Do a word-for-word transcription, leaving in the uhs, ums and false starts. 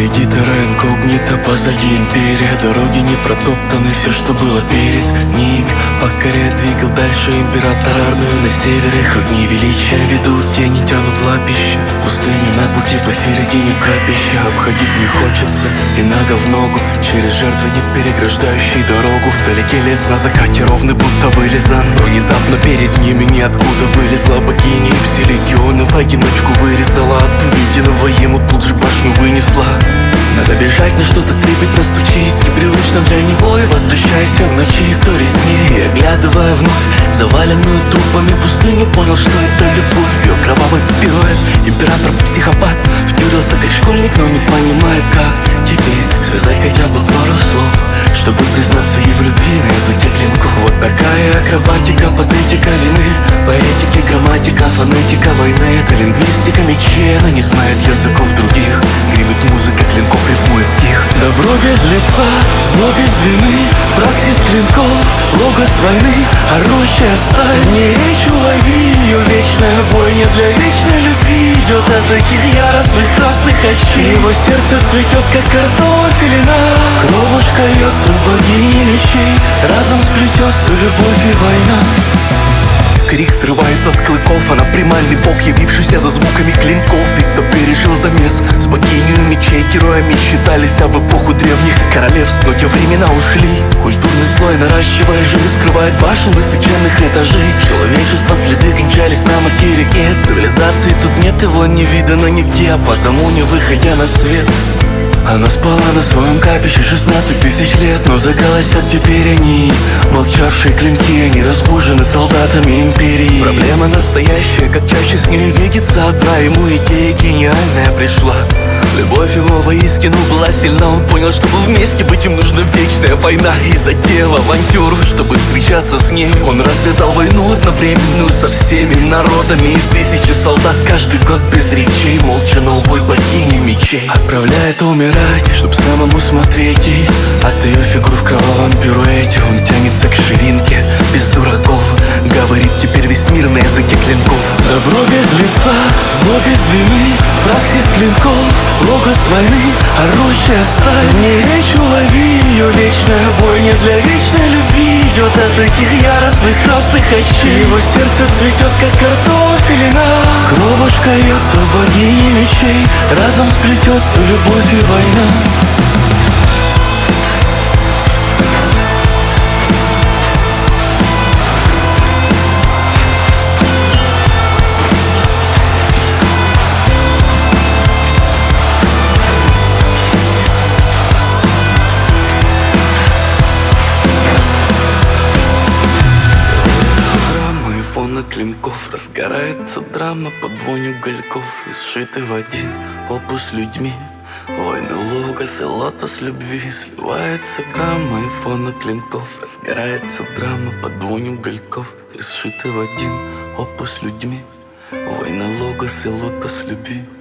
Впереди терра инкогнита, позади империя. Дороги не протоптаны, все, что было перед ними покоряет, двигал дальше император армию на севере. Их огни величия ведут, тени тянут лапища. Пустыни на пути посередине капища. Обходить не хочется, и нога в ногу через жертвенник, переграждающий дорогу. Вдалеке лес на закате ровный, будто вылизан. Но внезапно перед ними ниоткуда вылезла богиня, и все легионы в одиночку вырезала. От увиденного ему тут же башню вынесла. Надо бежать, но что-то трепетно стучит, непривычно для него, и возвращайся в ночи, кто резнее. Оглядывая вновь заваленную трупами пустыню, понял, что это любовь. Ее кровавый пируэт, император-психопат втюрился как школьник, но не понимает, как теперь связать хотя бы пару слов, чтобы признаться ей в любви на языке клинков. Вот такая акробатика, патетика вины, поэтики, грамматика, фонетика войны. Это лингвистика мечей, она не знает языков других. Гремит музыка клинков, рифмуя стих. Добро без лица, зло без вины, праксис клинков, логос войны, орущая сталь. Не речь улови, ее вечная бойня для вечной любви идет от таких яростных красных очей. Его сердце цветет, как картофелина, кровушка льется в богини мечей. Разом сплетется любовь и война. Крик срывается с клыков, она примальный бог, явившийся за звуками клинков. И кто пережил замес с богиней мечей, героями считались, а в эпоху древних королевств. Но те времена ушли, культурный слой, наращивая жир, скрывает башен высоченных этажей. Человечество следы кончались на материке. Цивилизации тут нет, его не видано нигде, а потому не выходя на свет. Она спала на своем капище шестнадцать тысяч лет, но заголосят теперь они. Молчавшие клинки, они разбужены солдатами империи. Проблема настоящая, как чаще с ней видится одна. Ему идея гениальная пришла. Любовь его воистину была сильна. Он понял, чтобы вместе быть им нужна вечная война. И затеял авантюру, чтобы встречаться с ней. Он развязал войну одновременную со всеми народами. И тысячи солдат каждый год без речей, молча на убой богини мечей отправляет умирать, чтоб самому смотреть. И от ее фигур в кровавом пируэте он тянется к ширинке. Без дураков говорит теперь весь мир на языке клинков. Добро без лица, зло без вины, праксис клинков, логос войны, орущая сталь. Не речь улови, ее вечная бойня для вечной любви идет от таких яростных красных очей. Его сердце цветет, как картофелина, кровушка льется в богини мечей. Разом сплетется любовь и война. Клинков разгорается драма под вонью угольков, и сшиты в один опус людьми. Войны логос и лотос любви. Сливается грамма и фона клинков. Разгорается драма под вонью угольков, и сшиты в один опус людьми. Войны логос и лотос любви.